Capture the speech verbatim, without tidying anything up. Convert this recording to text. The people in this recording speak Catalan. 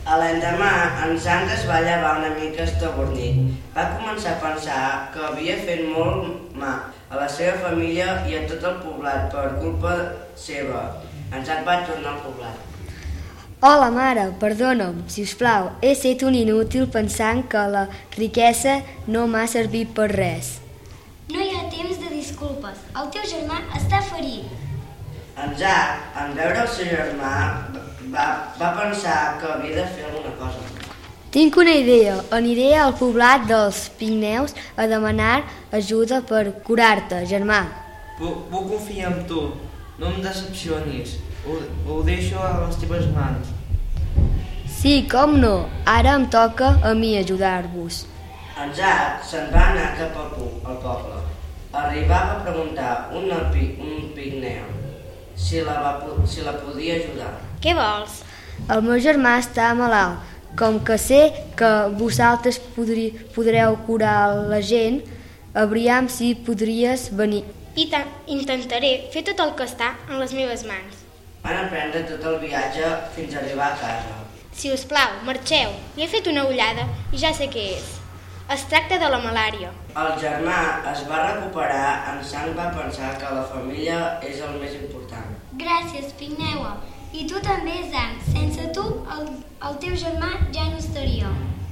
A l'endemà, en Sant es va llevar una mica estabornit. Va començar a pensar que havia fet molt mal a la seva família i a tot el poblat per culpa seva. En Sant va tornar al poblat. Hola, mare, perdona'm, si us plau. He set un inútil pensant que la riquesa no m'ha servit per res. No hi ha temps de disculpes. El teu germà està ferit. En Zac, en veure el seu germà, va, va pensar que havia de fer alguna cosa. Tinc una idea. Aniré al poblat dels Pigneus a demanar ajuda per curar-te, germà. Puc, puc confiar en tu. No em decepcionis. Ho, ho deixo a les teves mans. Sí, com no. Ara em toca a mi ajudar-vos. En Zac se'n va anar cap al, al poble. Arribava a preguntar un, un Pigneu si la, va, si la podia ajudar. Què vols? El meu germà està malalt. Com que sé que vosaltres podri, podreu curar la gent, aviam si podries venir. I intentaré fer tot el que està en les meves mans. Van emprendre tot el viatge fins a arribar a casa. Si us plau, marxeu. Hi he fet una ullada i ja sé què és. Es tracta de la malària. El germà es va recuperar. En Sant va pensar que la família és el més important. Gràcies, Pigneua. I tu també, Zan. Sense tu, el, el teu germà ja no estaria.